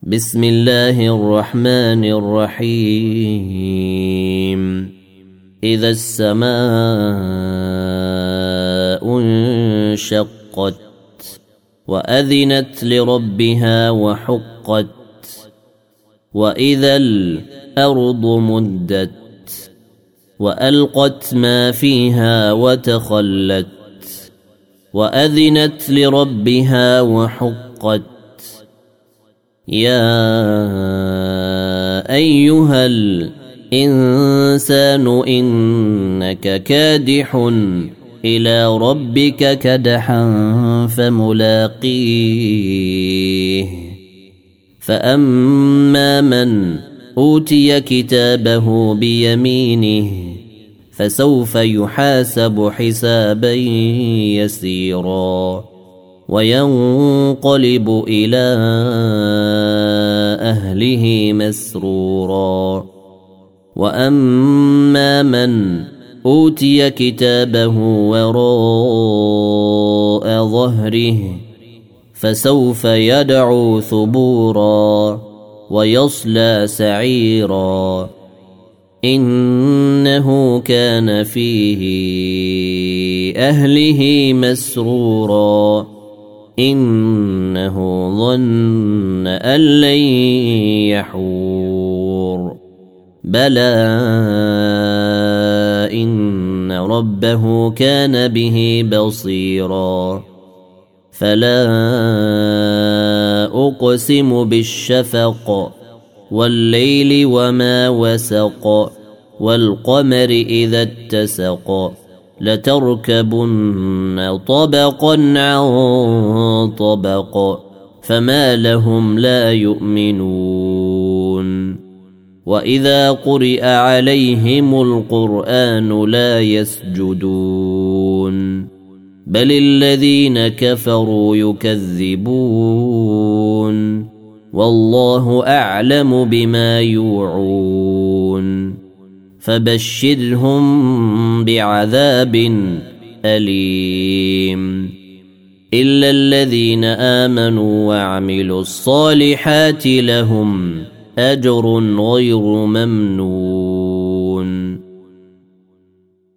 بسم الله الرحمن الرحيم إذا السماء انشقت وأذنت لربها وحقت وإذا الأرض مدت وألقت ما فيها وتخلت وأذنت لربها وحقت يا أيها الإنسان إنك كادح إلى ربك كدحا فملاقيه فأما من أوتي كتابه بيمينه فسوف يحاسب حسابا يسيرا وينقلب إلى أهله مسرورا وأما من أوتي كتابه وراء ظهره فسوف يدعو ثبورا ويصلى سعيرا إنه كان فيه أهله مسرورا إنه ظن أن لن يحور بلى إن ربه كان به بصيرا فلا أقسم بالشفق والليل وما وسق والقمر إذا اتسق لتركبن طبقا عن طبق فما لهم لا يؤمنون وإذا قرئ عليهم القرآن لا يسجدون بل الذين كفروا يكذبون والله أعلم بما يوعون فبشرهم بعذاب أليم إلا الذين آمنوا وعملوا الصالحات لهم أجر غير ممنون